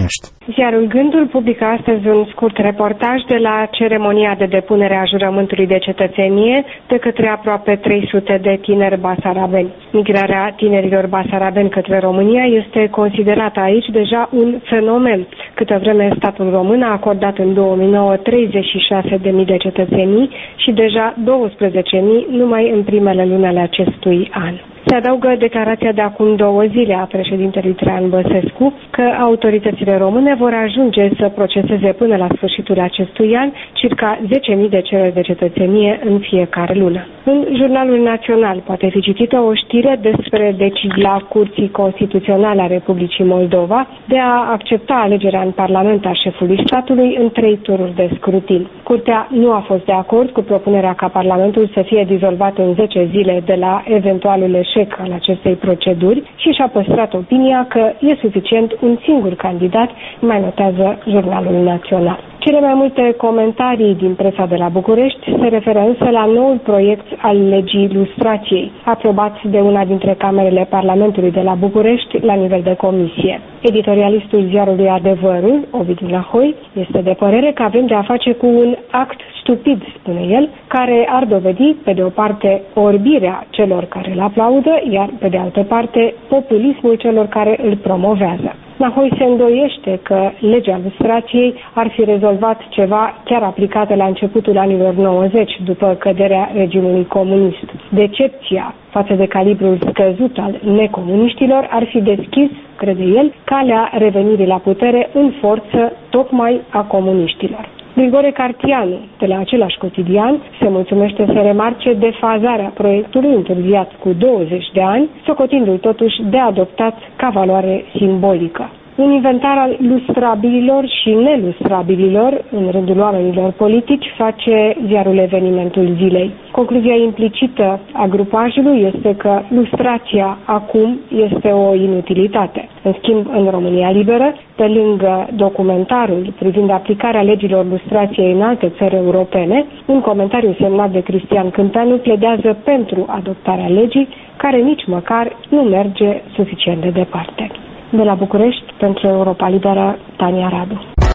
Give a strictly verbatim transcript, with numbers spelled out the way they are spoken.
românești. Ziarul Gândul publică astăzi un scurt reportaj de la ceremonia de depunere a jurământului de cetățenie de către aproape trei sute de tineri basarabeni. Migrarea tinerilor basarabeni către România este considerată aici deja un fenomen, câtă vreme statul român a acordat în două mii nouă treizeci și șase de mii de cetățenii și deja douăsprezece mii numai în primele luni ale acestui an. Se adaugă declarația de acum două zile a președintelui Traian Băsescu că autoritățile române vor ajunge să proceseze până la sfârșitul acestui an circa zece mii de cereri de cetățenie în fiecare lună. În Jurnalul Național poate fi citită o știre despre decizia Curții Constituționale a Republicii Moldova de a accepta alegerea în Parlament a șefului statului în trei tururi de scrutin. Curtea nu a fost de acord cu propunerea ca Parlamentul să fie dizolvat în zece zile de la eventualul eșec al acestei proceduri și și-a păstrat opinia că e suficient un singur candidat, mai notează Jurnalul Național. Cele mai multe comentarii din presa de la București se referă însă la noul proiect al legii lustrației, aprobat de una dintre camerele Parlamentului de la București la nivel de comisie. Editorialistul ziarului Adevărul, Ovidiu Nahoi, este de părere că avem de a face cu un act stupid, spune el, care ar dovedi, pe de o parte, orbirea celor care îl aplaudă, iar pe de altă parte, populismul celor care îl promovează. Nahoi se îndoiește că legea lustrației ar fi rezolvat ceva chiar aplicată la începutul anilor nouăzeci, după căderea regimului comunist. Decepția față de calibrul scăzut al necomuniștilor ar fi deschis, crede el, calea revenirii la putere în forță tocmai a comuniștilor. Grigore Cartianu, de la același cotidian, se mulțumește să remarce defazarea proiectului întârziat cu douăzeci de ani, socotindu-l totuși de adoptat ca valoare simbolică. Un inventar al lustrabililor și nelustrabililor în rândul oamenilor politici face ziarul Evenimentul Zilei. Concluzia implicită a grupajului este că lustrația acum este o inutilitate. În schimb, în România Liberă, pe lângă documentarul privind aplicarea legilor lustrației în alte țări europene, un comentariu semnat de Cristian Câmpeanu pledează pentru adoptarea legii, care nici măcar nu merge suficient de departe. De la București, pentru Europa Liberă, Tania Radu.